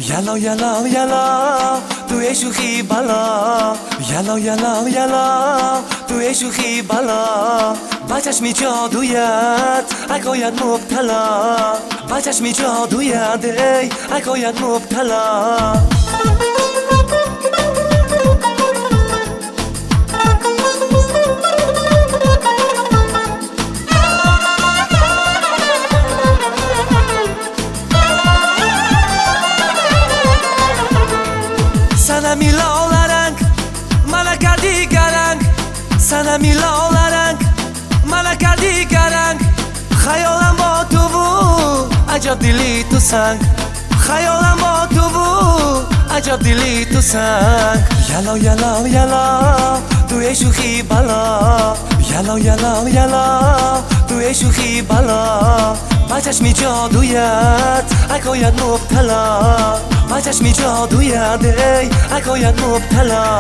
یلا یلا یلا توی شوخی بالا، یلا یلا یلا توی شوخی بالا، با چشمی جادویت حکایت مبتلا، با چشمی جادویت ای حکایت مبتلا. سنمی لالرنگ منو کردی گرنگ، سنمی لالرنگ منو کردی گرنگ، خیالم با تو بود عجب دلی تو سنگ، خیالم با تو بود عجب دلی تو سنگ. یلا یلا یلا توی شوخی بالا، یلا یلا یلا توی شوخی بالا، با چشمی جادویت حکایت مبتلا، با چشمی جادویت ای حکایت مبتلا.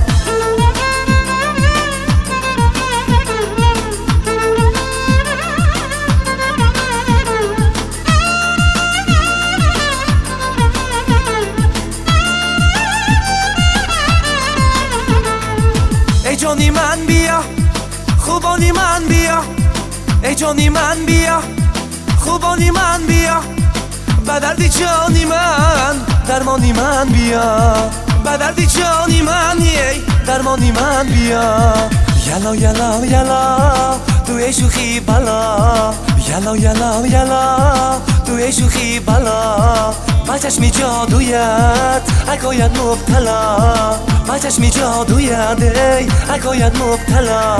ای جانی من بیا، خوبانی من بیا، ای جانی من بیا، خوبانی من بیا، به دردی جانی من درمانی من بیا، به دردی جانی من درمانی من بیا. یلا یلا یلا توی شوخی بالا، یلا یلا یلا توی شوخی بالا، با چشمی جادویت حکایت مبتلا، با چشمی جادویت ای حکایت مبتلا.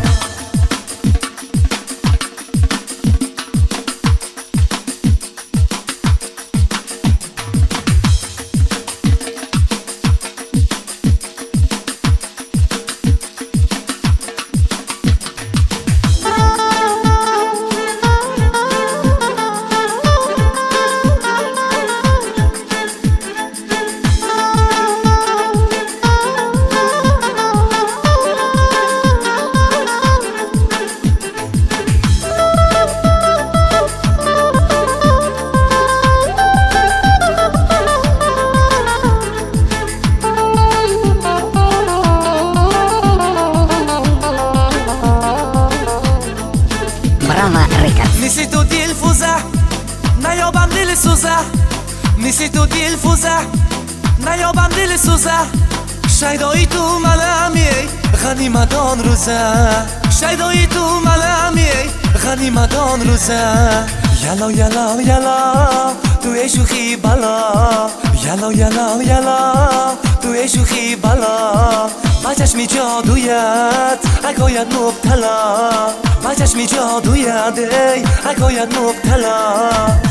نیستی تو دل فوزه نیابم دل سوزه، نیستی تو دل فوزه نیابم دل سوزه، شیدایی تو منم غنیمتان روزه، شیدایی تو منم غنیمتان روزه. یلا یلا یلا توی شوخی بالا، یلا یلا یلا توی شوخی بالا، با چشمی جادویت حکایت مبتلا، با چشمی جادویت ای حکایت مبتلا.